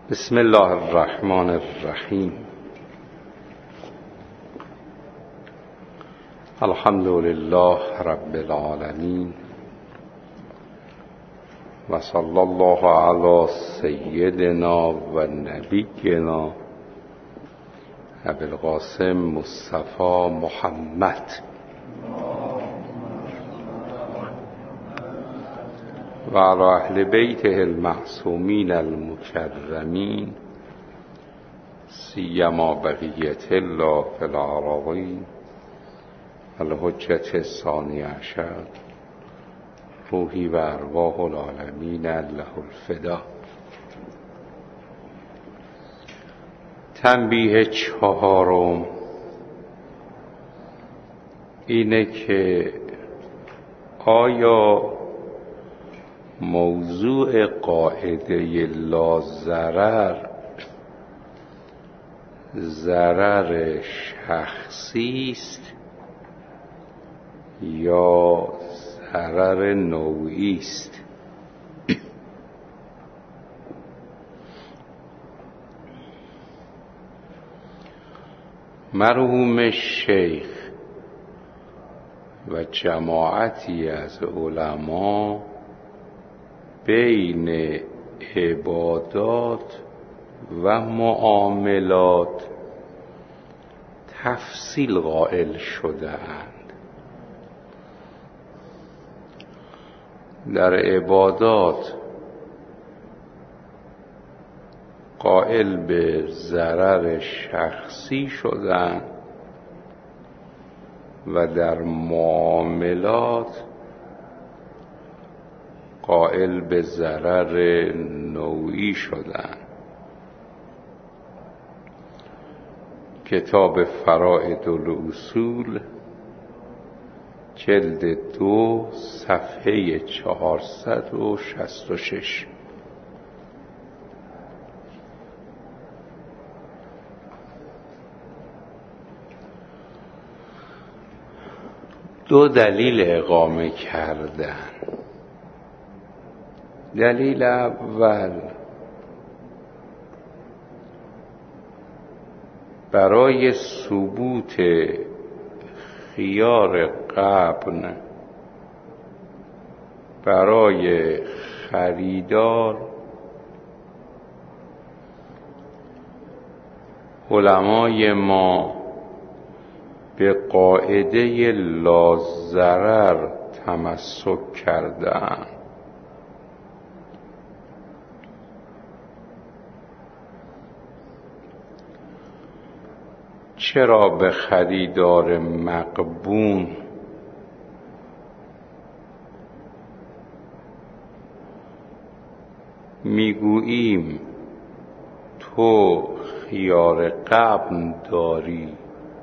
بسم الله الرحمن الرحیم. الحمد لله رب العالمین و صلی الله علی سیدنا و نبینا ابی القاسم مصطفی محمد و علی اهل بیته المعصومین المکرمین سیما بقیة الله فی العراقین الحجة الثانی عشر روحی و ارواح العالمین له الفدا. تنبیه چهارم اینه که آیا موضوع قاعده لا ضرر ضرر شخصی است یا ضرر نوعی است؟ مرحوم شیخ و جماعتی از علما بین عبادات و معاملات تفصیل قائل شده‌اند. در عبادات قائل به ضرر شخصی شدند و در معاملات قائل به ضرر نوعی شدند. کتاب فرائد الاصول جلد 2 صفحه 466. دو دلیل اقامه کردن. دلیل اول برای ثبوت خیار غبن برای خریدار علمای ما به قاعده لا ضرر تمسک کردند. چرا به خریدار مغبون میگوییم تو خیار غبن داری؟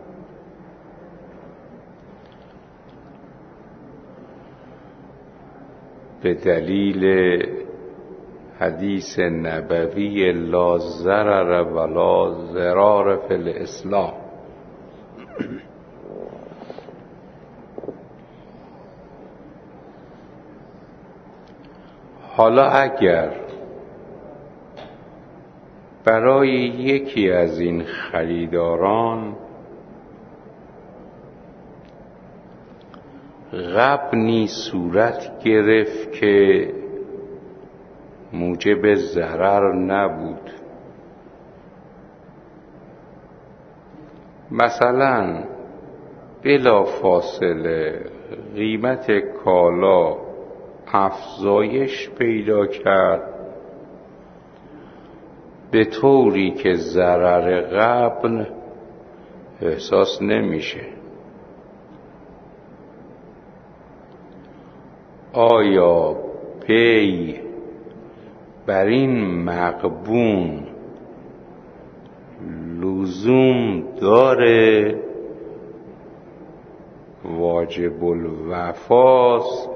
به دلیل حدیث نبوی لا ضرر ولا ضرار فی الاسلام. حالا اگر برای یکی از این خریداران غبنی صورت گرفت که موجب ضرر نبود، مثلا بلا فاصله قیمت کالا افزایش پیدا کرد به طوری که ضرر غبن احساس نمیشه، آیا بی بر این مغبون لزوم داره؟ واجب الوفاست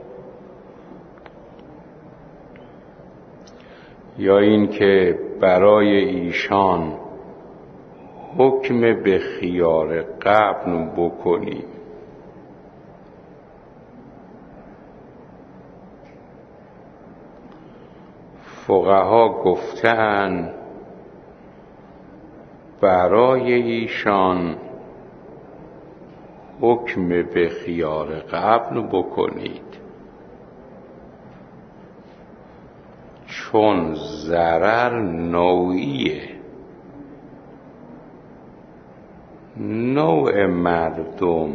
یا این که برای ایشان حکم به خیار غبن بکنی؟ فقها گفتند برای ایشان حکم به خیار قبل بکنید، چون ضرر نوعیه. نوع مردم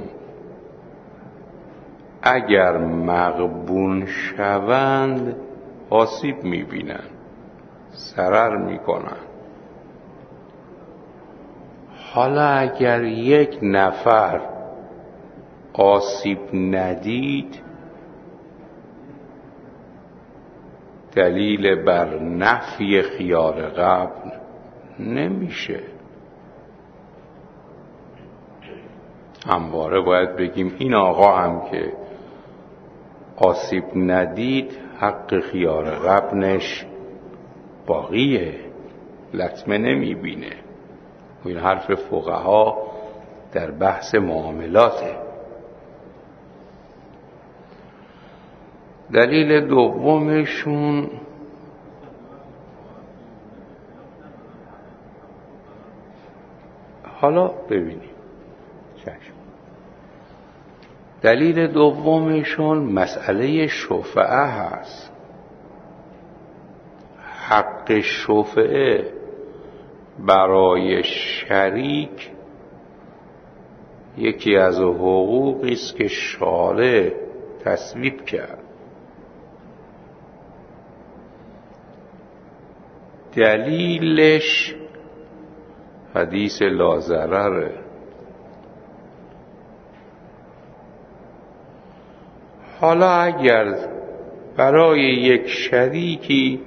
اگر مغبون شوند آسیب میبینند، ضرر میکنند. حالا اگر یک نفر آسیب ندید، دلیل بر نفی خیار قبل نمیشه. همواره باید بگیم این آقا هم که آسیب ندید حق خیار قبلش باقیه، لطمه نمیبینه. این حرف فقها در بحث معاملاته. دلیل دومشون حالا ببینیم چشم. دلیل دومشون مسئله شفعه هست. حق شفعه برای شریک یکی از حقوقی است که شارع تصویب کرد. دلیلش حدیث لاضرره. حالا اگر برای یک شریکی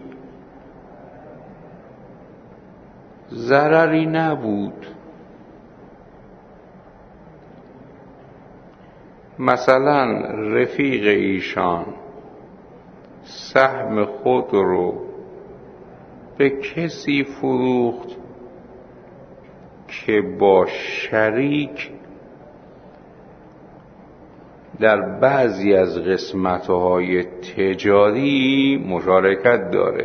ضرری نبود، مثلا رفیق ایشان سهم خود رو به کسی فروخت که با شریک در بعضی از قسمت‌های تجاری مشارکت داره،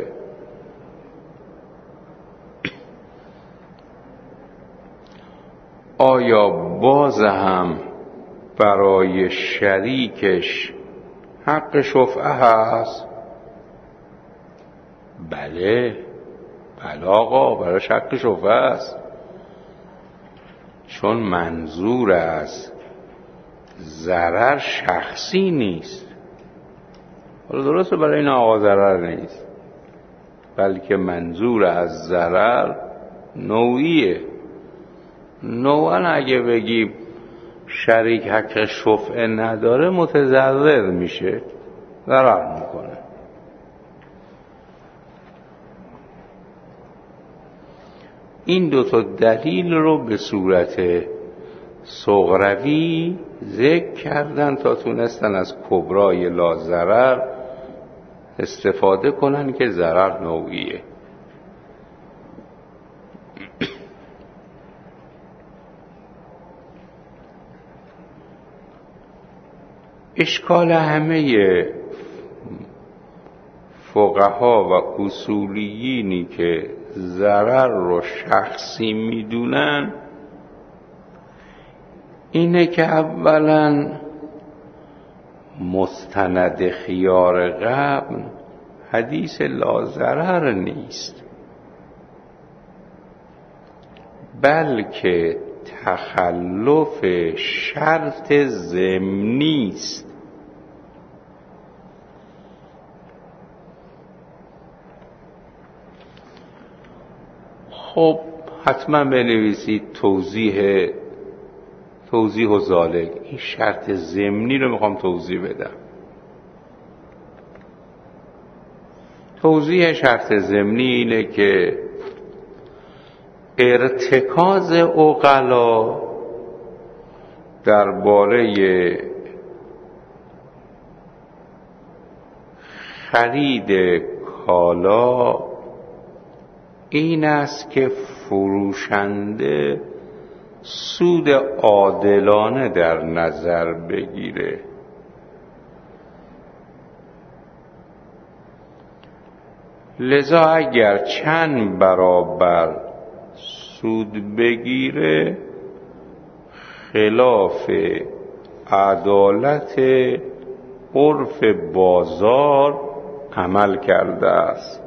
آیا باز هم برای شریکش حق شفعه هست؟ بله آقا، برای حق شفعه است، چون منظور از ضرر شخصی نیست. حالا درسته برای این آقا ضرر نیست، بلکه منظور از ضرر نوعیه. نوعا اگه بگی شریک حق شفعه نداره متضرر میشه، ضرر میکنه. این دوتا دلیل رو به صورت صغروی ذکر کردن تا تونستن از کبرای لاضرر استفاده کنن که ضرر نوعیه. اشکال همه فقها و اصولیینی که ضرر رو شخصی میدونن اینه که اولا مستند خیار قبل حدیث لاضرر نیست، بلکه تخلف شرط ضمنی است. خب حتما بنویسید توضیح و ذالک. این شرط ضمنی رو میخوام توضیح بدم. توضیح شرط ضمنی اینه که ارتکاز عقلا درباره خرید کالا این است که فروشنده سود عادلانه در نظر لذا اگر چند برابر سود بگیره خلاف عدالت عرف بازار عمل کرده است.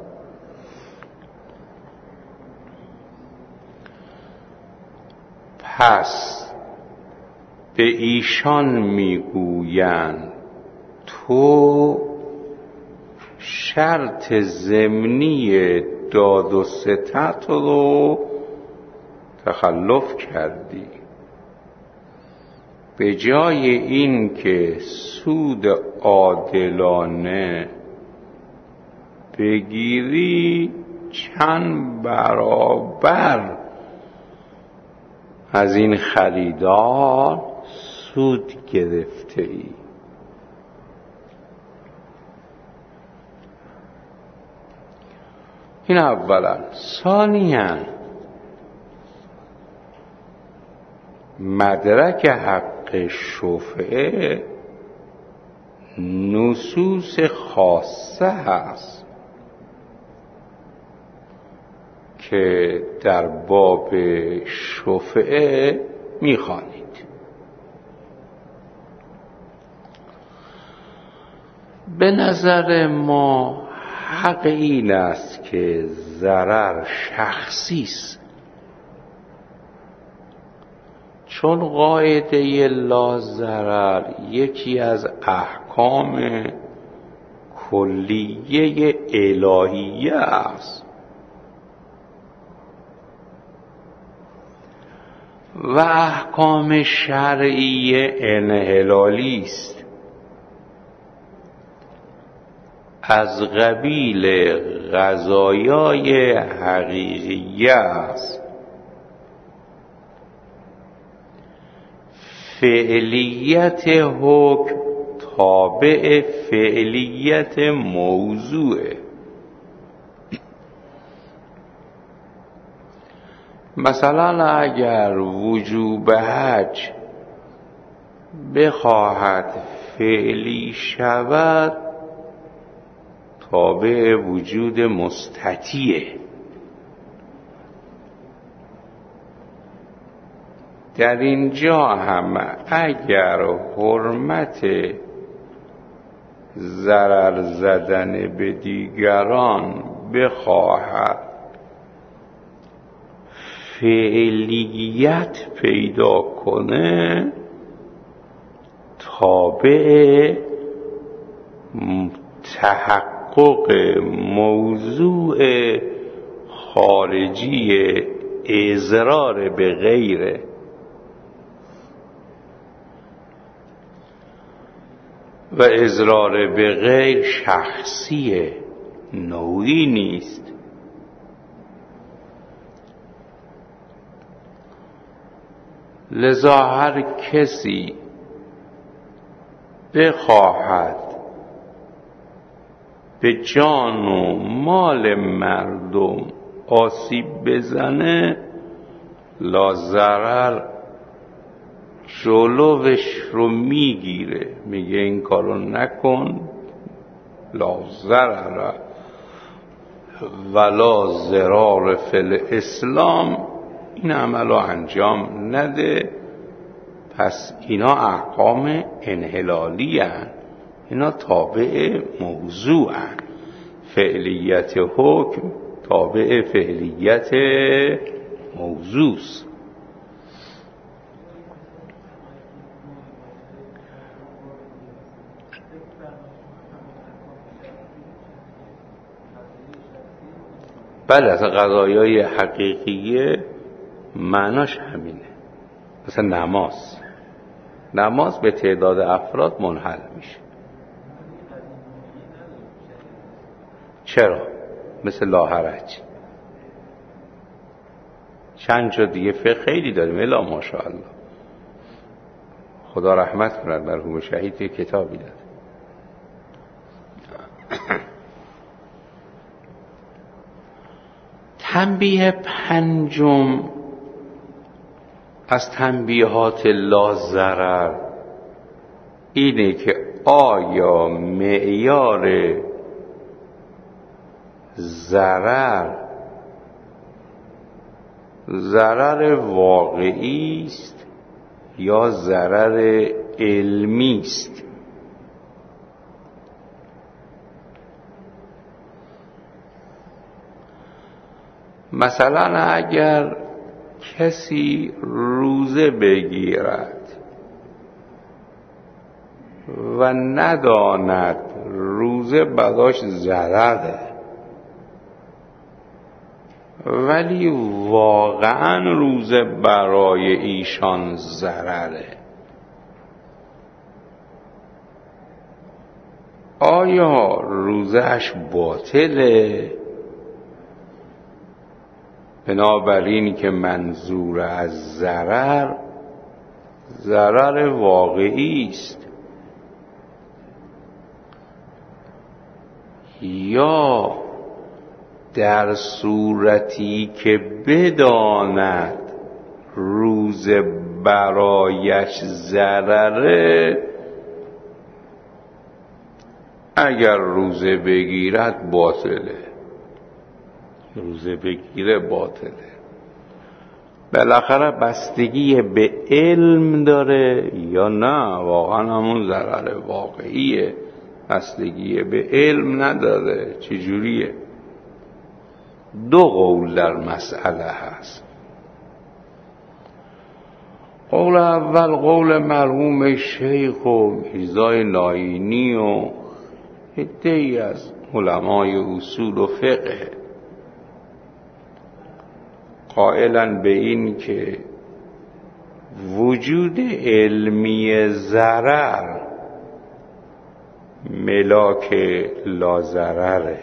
پس به ایشان میگویند تو شرط ضمنی داد و ستد رو تخلف کردی، به جای این که سود عادلانه بگیری چند برابر از این خریدار سود گرفته ای. این اولا. ثانیاً مدرک حق شفعه نصوص خاصه هست که در باب شفعه میخوانید. به نظر ما حق این است که ضرر شخصی است، چون قاعده لا ضرر یکی از احکام کلیه الهیه است و احکام شرعی انحلالی است، از قبیل قضایای حقیقیه است. فعلیت حکم تابع فعلیت موضوعه. مثلا اگر وجوب حج بخواهد فعلی شود تابع وجود مستطیعه. در اینجا هم اگر حرمت ضرر زدن به دیگران بخواهد فعلیت پیدا کنه تابع تحقق موضوع خارجی اضرار به غیره. و اضرار به غیر شخصی نوعی نیست. لذا هر کسی بخواهد به جان و مال مردم آسیب بزنه لا ضرر جلوش رو میگیره، میگه این کارو نکن، لا ضرر ولا ضرار فی الاسلام، این عملو انجام نده. پس اینا احکام انحلالی هن، اینا تابع موضوع هن. فعلیت حکم تابع فعلیت موضوع است. بله، از قضایای حقیقیه معناش همینه. مثلا نماز به تعداد افراد منحل میشه. چرا؟ مثل لاحرج چند جا دیگه فقه خیلی داریم. الا ماشاءالله، خدا رحمت کند مرحوم شهید کتابی داد. تنبیه پنجم از تنبیهات لا ضرر اینه که آیا معیار ضرر واقعی است یا ضرر علمی است؟ مثلا اگر کسی روزه بگیرد و نداند روزه براش ضرره، ولی واقعا روزه برای ایشان ضرره، آیا روزه‌اش باطله؟ بنابراین که منظور از ضرر واقعی است، یا در صورتی که بداند روزه برایش ضرره، اگر روزه بگیرد باطله، روزه بگیره باطله. بالاخره بستگی به علم داره یا نه واقعا همون ضرر واقعیه؟ بستگی به علم نداره. چجوریه؟ دو قول در مسئله هست. قول اول قول مرحوم شیخ و میرزای ناینی و عده‌ای از علمای اصول و فقه، قائلاً به این که وجود علمی ضرر ملاک لازرره.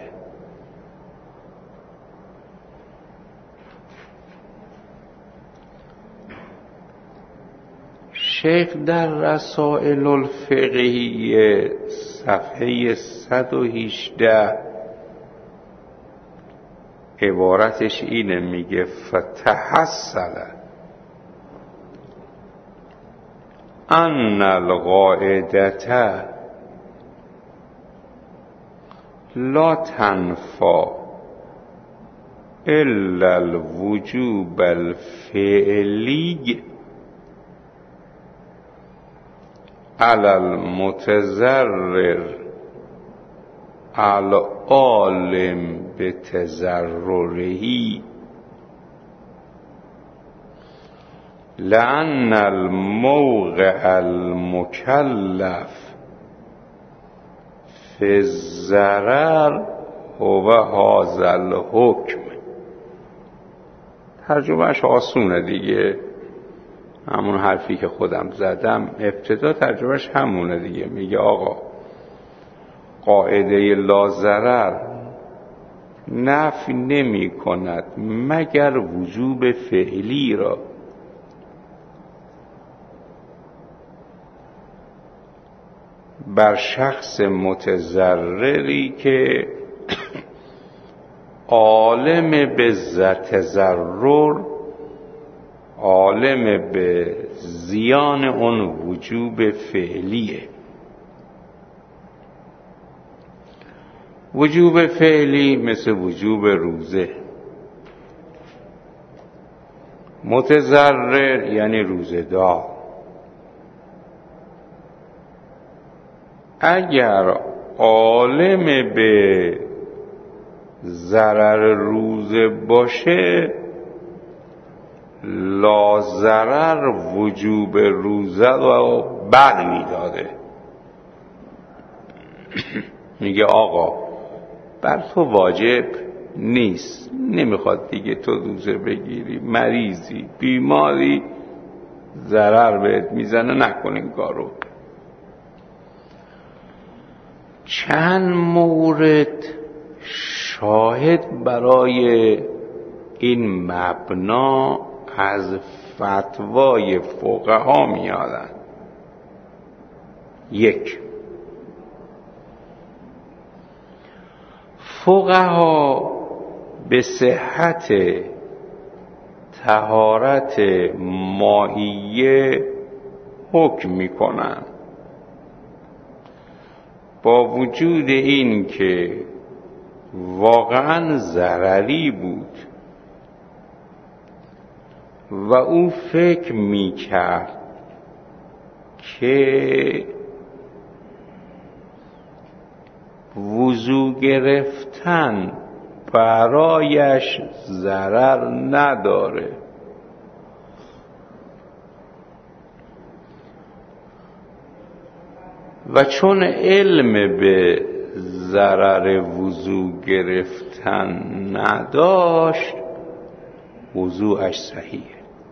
شیخ در رسائل الفقهیه صفحه 118 عبارتش اینه، میگه فتحصل ان القاعدة لا تنفع الا الوجوب الفعلی على المتضرر العالم بتضرره، لأن الموقع المكلف في الضرر هو هذا الحكم. ترجمهش آسونه دیگه، همون حرفی که خودم زدم ابتدا ترجمهش همونه دیگه. میگه آقا قاعده لاضرر نفی نمی کند مگر وجوب فعلی را، بر شخص متضرری که عالم به تضرر، عالم به زیان اون وجوب فعلیه. وجوب فعلی مثل وجوب روزه، متضرر یعنی روزه‌دار. اگر عالم به ضرر روزه باشه، لا ضرر وجوب روزه رو بر میداده. میگه آقا بر تو واجب نیست، نمیخواد دیگه تو روزه بگیری، مریضی، بیماری، ضرر بهت میزنه، نکن این کارو. چند مورد شاهد برای این مبنا از فتوای فقها میادن. یک، فقها به صحت طهارت مائیه حکم میکنن، با وجود این که واقعا ضرری بود و او فکر میکرد که وضو گرفتن برایش ضرر نداره و چون علم به ضرر وضو گرفتن نداشت وضوعش صحیحه.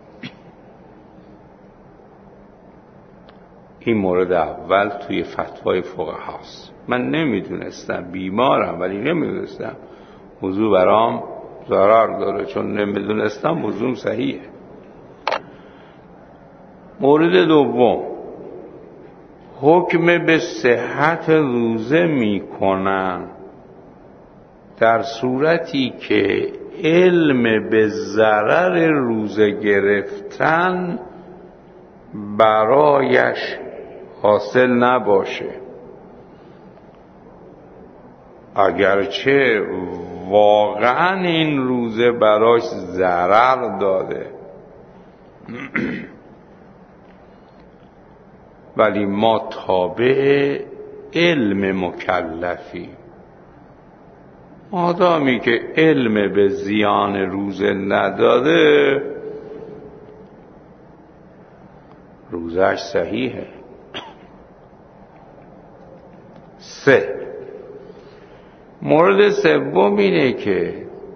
این مورد اول توی فتوای فقهاست. من نمیدونستم، بیمارم ولی نمیدونستم وضو برام ضرر داره، چون نمیدونستم وضوم صحیحه. مورد دوم، حکم به صحت روزه میکنن در صورتی که علم به ضرر روزه گرفتن برایش حاصل نباشه، اگرچه واقعا این روزه براش ضرر داده ولی ما تابع علم مکلفیم. مادامی که علم به زیان روزه نداده روزش صحیحه. 3. مورد سوم اینه که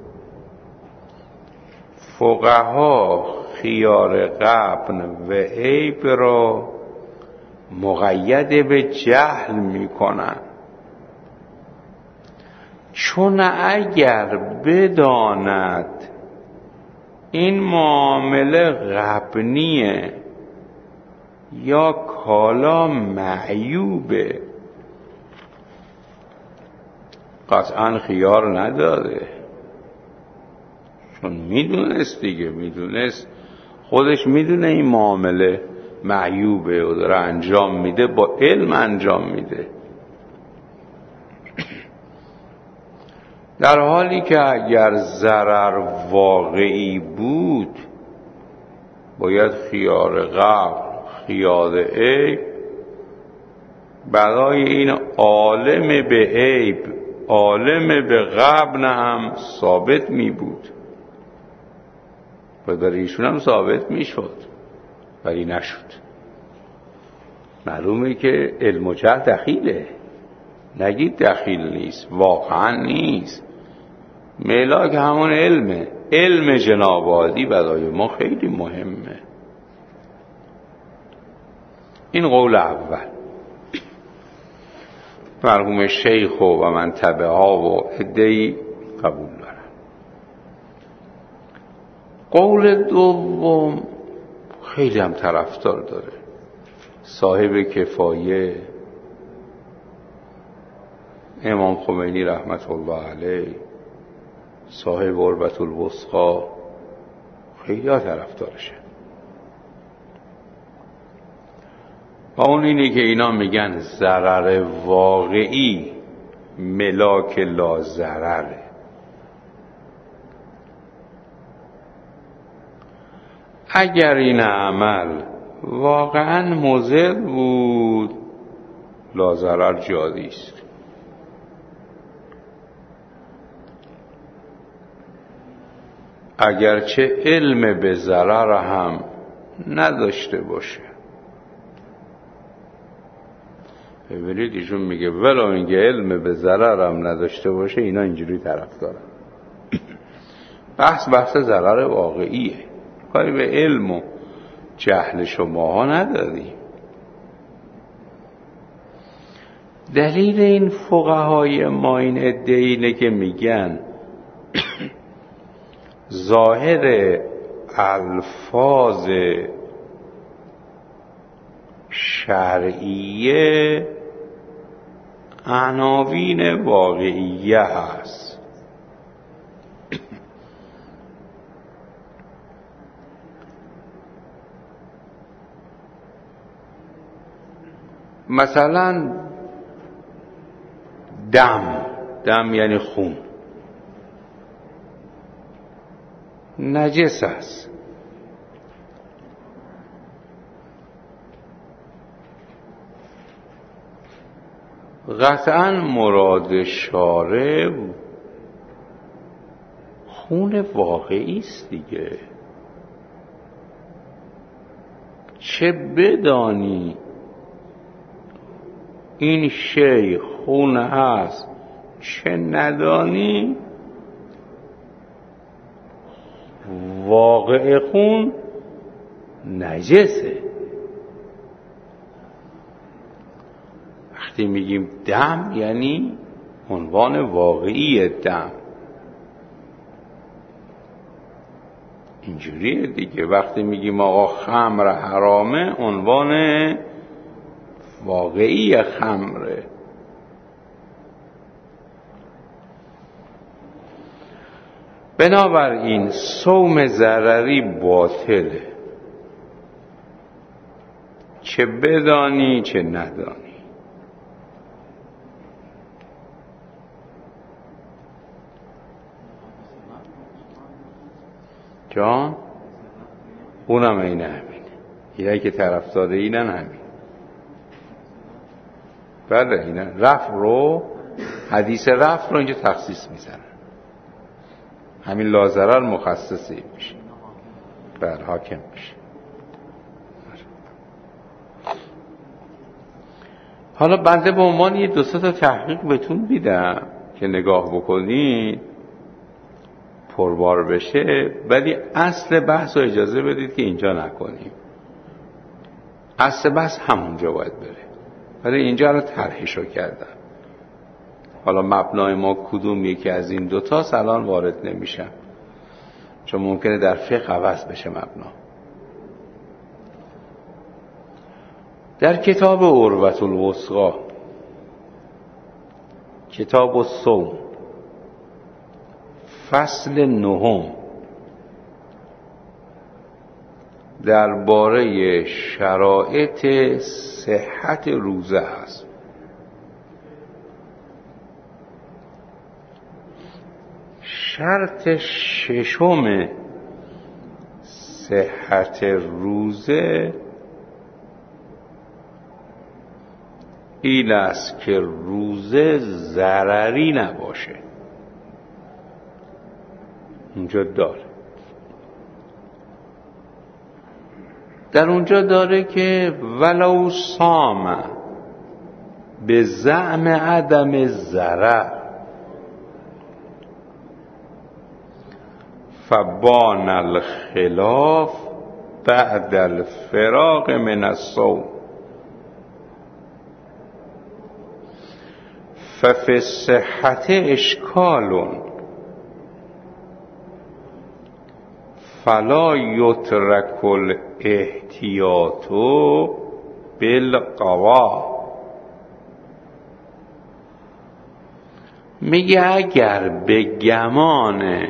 فقها خیار غبن و عیب را مقید به جهل میکنن، چون اگر بداند این معامله غبنیه یا کالا معیوبه قطعا خیار نداده، چون میدونست دیگه، میدونست، خودش میدونه این معامله معیوبه و داره انجام میده، با علم انجام میده. در حالی که اگر ضرر واقعی بود باید خیار غبن، خیار عیب برای این عالم به عیب عالم به غبن هم ثابت می بود و برای ایشون هم ثابت می شد ولی نشد. معلومه که علم و جهل دخیله، نگید دخیل نیست، واقعا نیست. ملاک همون علمه. علم جناب عالی برای ما خیلی مهمه. این قول اول. مرحوم شیخ و من تبعها و عده‌ای قبول دارن. قول دوم خیلی هم طرفدار داره. صاحب کفایه امام خمینی رحمت الله علیه، صاحب عروة الوثقی، خیلی ها طرفدارشه. و اون اینه که اینا میگن ضرر واقعی ملاک لا ضرره. اگر این عمل واقعا مضر بود لا ضرر جاری است. اگرچه علم به ضرر هم نداشته باشه. ببینید ایشون میگه ولو اینکه علم به ضرر هم نداشته باشه اینا اینجوری طرف دارن. بحث ضرر واقعیه، کاری به علم و جهل شماها نداریم. دلیل این فقهای ما این ادعا اینه که میگن ظاهر الفاظ شرعیه عناوین واقعیه هست. مثلا دم یعنی خون. نجس است. قطعا مراد شارع خون واقعی است دیگه. چه بدانی این شی خون هست چه ندانی واقع خون نجسه. وقتی میگیم دم یعنی عنوان واقعی دم اینجوریه دیگه. وقتی میگیم آقا خمر حرامه عنوان واقعی خمره. بنابراین صوم ضرری باطله، چه بدانی چه ندانی. جان اونم اینه همینه، اینه که طرفدار اینن همین. بله اینه رفع رو، حدیث رفع رو اینجا تخصیص میزنن، همین لازرر مخصصی میشه. بله حاکم میشه. حالا بنده به عنوان یه دو سه تا تحقیق بهتون میدم که نگاه بکنید پربار بشه، ولی اصل بحث رو اجازه بدید که اینجا نکنیم. اصل بحث همونجا باید بره، ولی اینجا رو طرحشو کردم. حالا مبنای ما کدوم یکی از این دوتا الان وارد نمیشم، چون ممکنه در فقه عوض بشه مبنا. در کتاب عروة الوثقی، کتاب الصوم، فصل 9 درباره شرایط صحت روزه است. شرط ششم صحت روزه این است که روزه ضرری نباشه. اونجا داره، در اونجا داره که ولو صام به زعم عدم ضرر فبان الخلاف بعد الفراق من الصوم ففي الصحة اشکال فلا یترک الاحتیاط بالقوا. میگه اگر به گمان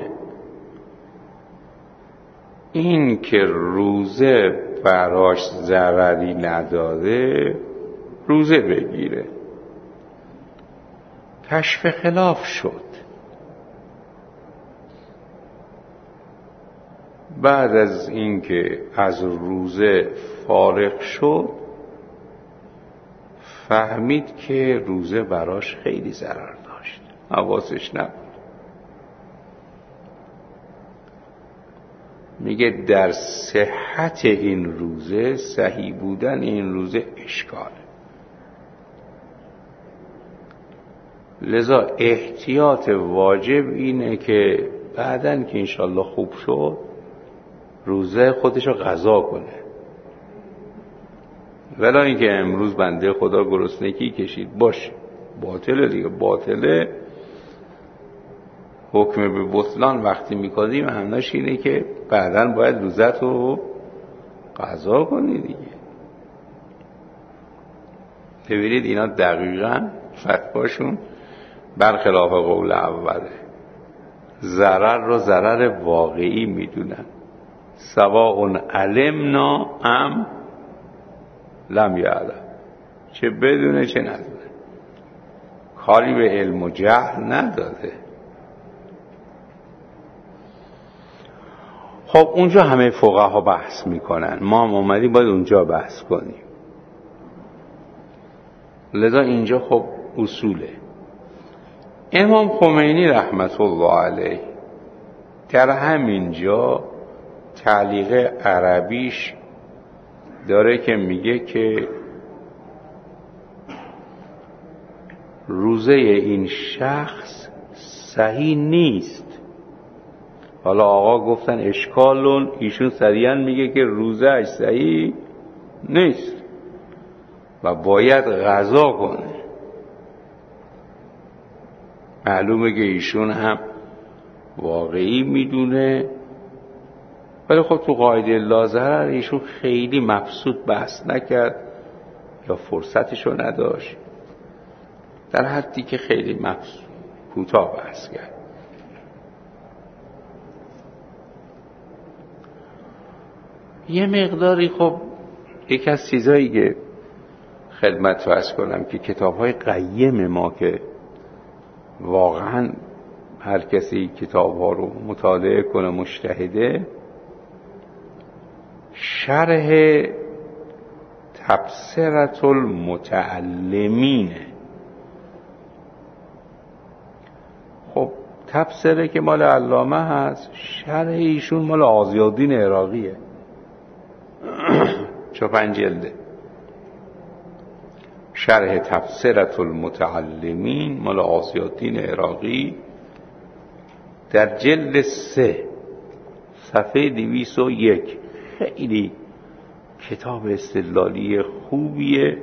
این که روزه براش ضرری نداره روزه بگیره، کشف خلاف شد، بعد از اینکه از روزه فارغ شد فهمید که روزه براش خیلی ضرر داشت، حواسش نبود. میگه در صحت این روزه، صحیح بودن این روزه اشکاله. لذا احتیاط واجب اینه که بعدن که انشالله خوب شد روزه خودشو قضا کنه، ولی اینکه امروز بنده خدا گرسنگی کشید باشه باطله دیگه. باطله حکم به بطلان وقتی میکنیم معناش اینه که بعداً باید روزت رو قضا کنی دیگه. ببینید اینا دقیقاً فتواشون برخلاف قول اوله. ضرر رو ضرر واقعی میدونن، سواء علمنا ام لم یعلم، چه بدونه چه ندونه، کاری به علم و جهل نداده. خب اونجا همه فقها بحث میکنن، ما هم اومدیم باید اونجا بحث کنیم. لذا اینجا خب اصوله. امام خمینی رحمت الله علیه در همینجا تعلیق عربیش داره که میگه که روزه این شخص صحیح نیست. حالا آقا گفتن اشکالون، ایشون صریحاً میگه که روزه اش صحیح نیست و باید قضا کنه. معلومه که ایشون هم واقعی میدونه، ولی خب تو قاعده لاضرر ایشون خیلی مبسوط بحث نکرد یا فرصتشو نداشت، در حدی که خیلی مبسوط کوتاه بحث کرد. یه مقداری خب یکی از چیزایی که خدمت رو عرض کنم که کتاب‌های قیم ما که واقعاً هر کسی کتاب‌ها رو مطالعه کنه مجتهده، شرح تبصرة المتعلمینه. خب تبصره که مال علامه هست، شرح ایشون مال آضی‌الدین عراقیه، 5 جلده. شرح تبصرة المتعلمین مال آضی‌الدین عراقی در جلد 3 صفحه 201. خیلی کتاب استدلالی خوبیه.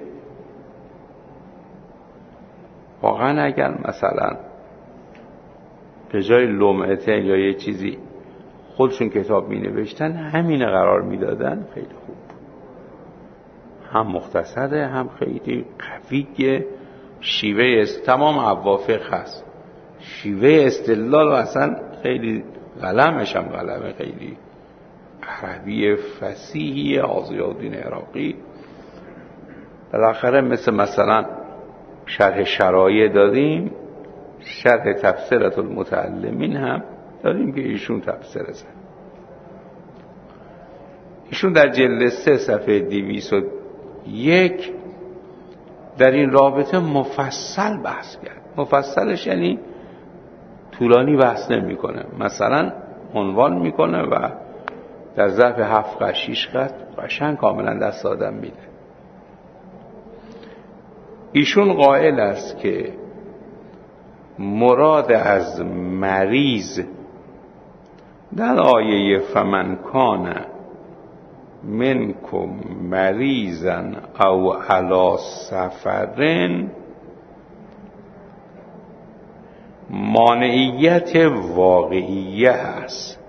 واقعا اگر مثلا به جای لمعتین یا یه چیزی خودشون کتاب می نوشتن همین قرار می دادن، خیلی خوب. هم مختصره، هم خیلی قویه. شیوه تمام اوافق هست. شیوه استدلال و اصلا خیلی قلمش هم قلم خیلی عربی فصیحی آضی‌الدین عراقی. بالاخره مثلا شرح شرایع دادیم، شرح تبصرة المتعلمین هم داریم که ایشون تبصره زد. ایشون در جلد 3 صفحه 201 در این رابطه مفصل بحث کرد. مفصلش یعنی طولانی بحث نمی کنه، مثلا عنوان میکنه و در ظرف 7 6 خط قشنگ کاملا دست آدم میده. ایشون قائل است که مراد از مریض در آیه فمن کان منکم مریضا او علی سفر مانعیت واقعیه است.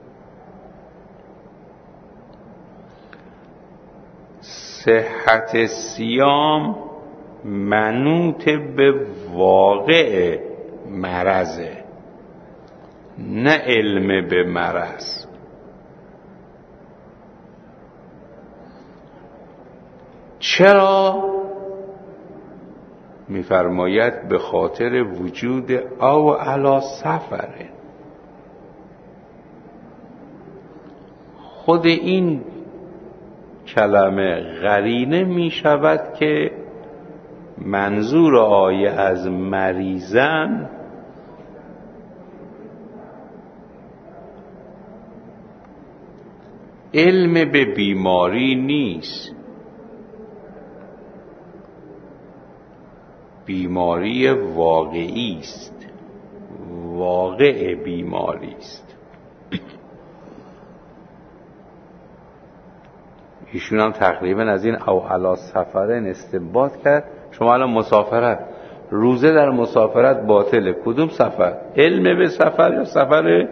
صحت صیام منوط به واقع مرضه، نه علم به مرض. چرا؟ میفرماید به خاطر وجود او علی سفره. خود این کلمه قرینه می شود که منظور آیه از مریضن علم به بیماری نیست، بیماری واقعی است، واقع بیماری است. ایشون هم تقریبا از این او علی سفرن استنباط کرد. شما الان مسافرت، روزه در مسافرت باطله، کدوم سفر؟ علم به سفر یا سفر؟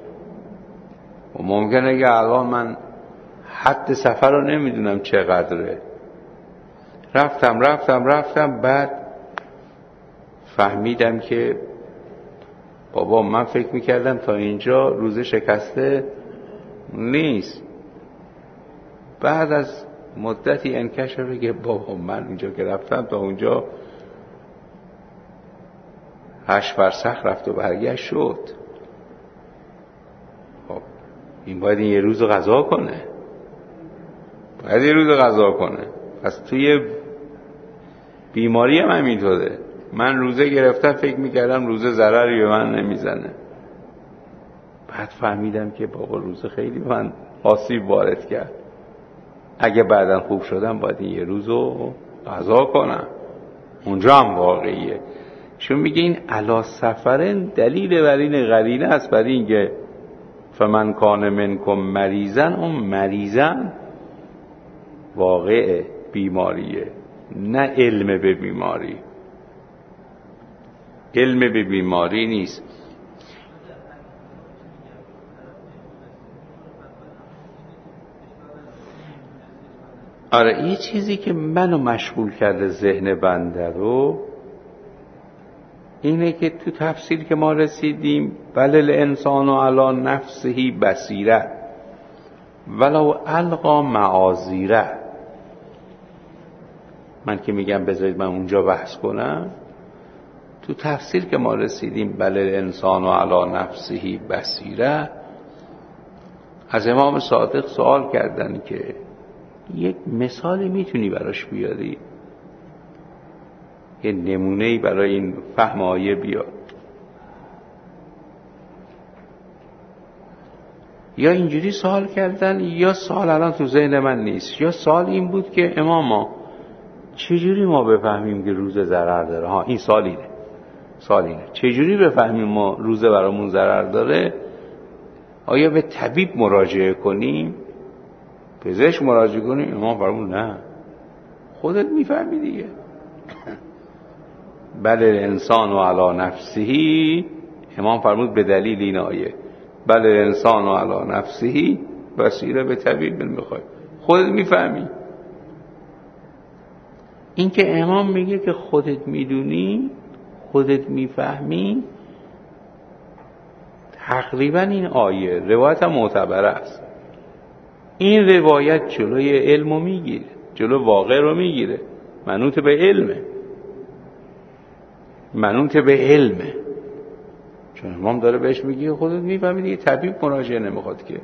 ممکنه که الان من حد سفر رو نمیدونم چقدره، رفتم بعد فهمیدم که بابا من فکر میکردم تا اینجا روزه شکسته نیست. بعد از مدتی انکشفه که بابا من اینجا که رفتم تا اونجا 8 فرسخ رفت و برگشت شد. خب این باید این یه روز غذا کنه، باید یه روز غذا کنه. پس توی بیماری هم همینطوره. من روزه گرفتم فکر میکردم روزه ضرری به من نمیزنه، بعد فهمیدم که بابا روزه خیلی من آسیب وارد کرد. اگه بعداً خوب شدم باید این یه روزو قضا کنم. اونجا هم واقعیه، چون میگه این علی سفرن دلیل بر این قرینه است برای اینکه فمن کان منکم مریضن، اون مریضن واقع بیماریه، نه علم به بیماری. علم به بیماری نیست. آره، یه چیزی که منو مشغول کرده ذهن بنده رو اینه که تو تفسیر که ما رسیدیم بل الانسان علی نفسه بصیره ولو القا معاذیره. من که میگم بذارید من اونجا بحث کنم، تو تفسیر که ما رسیدیم بل الانسان علی نفسه بصیره، از امام صادق سوال کردن که یک مثالی میتونی براش بیاری، یه نمونه‌ای برای این فهم آیه بیار. یا اینجوری سوال کردن، یا سوال الان تو ذهن من نیست، یا سوال این بود که اماما چجوری ما بفهمیم که روزه ضرر داره؟ این سوال اینه چجوری بفهمیم ما روزه برامون ضرر داره؟ آیا به طبیب مراجعه کنیم، پزشک مراجعه کنیم؟ امام فرمود نه، خودت میفهمی دیگه. بل الانسان علی نفسه، امام فرمود به دلیل این آیه بل الانسان علی نفسه بصیره، به طبیب میخوای خودت میفهمی. این که امام میگه که خودت میدونی، خودت میفهمی، تقریبا این آیه روایت هم معتبره است. این روایت جلوی علمو میگیره، جلو واقع رو میگیره، منوط به علمه. چون امام داره بهش میگه خودت میفهمی دیگه، طبیب مراجعه نمیخواد که.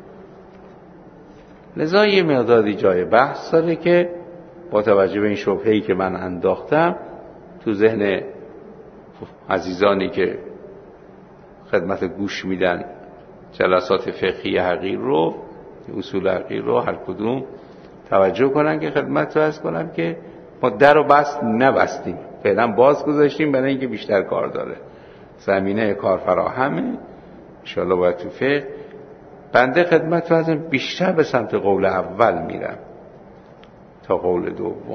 لذا یه مقداری جای بحث داره که با توجه به این شبهه‌ای که من انداختم تو ذهن عزیزانی که خدمت گوش میدن جلسات فقهی حقیر رو، اصول حقیر رو، هر کدوم توجه کنن که خدمت رو عرض کنم که ما در و بست نبستیم، فعلا باز گذاشتیم برای اینکه بیشتر کار داره، زمینه کار فراهمه. انشاءالله باید تو فقه بنده خدمت رو ازم بیشتر به سمت قول اول میرم تا قول دوم.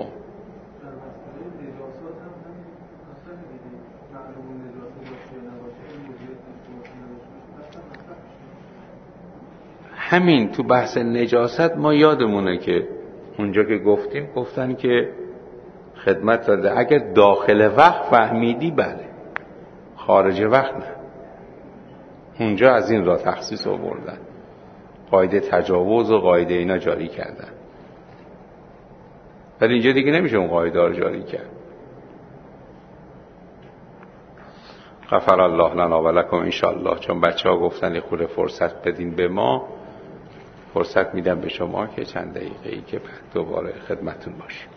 همین تو بحث نجاست ما یادمونه که اونجا که گفتن که خدمت داده اگر داخل وقت فهمیدی بله، خارج وقت نه. اونجا از این را تخصیص آوردن، قاعده تجاوز و قاعده اینا جاری کردن، ولی اینجا دیگه نمیشه اون قاعده رو جاری کرد. غفر الله لنا و لکم انشاءالله. چون بچه‌ها گفتن یه خورده فرصت بدین به ما، فرصت میدم به شما که چند دقیقه‌ای که بعد دوباره خدمتتون باشیم.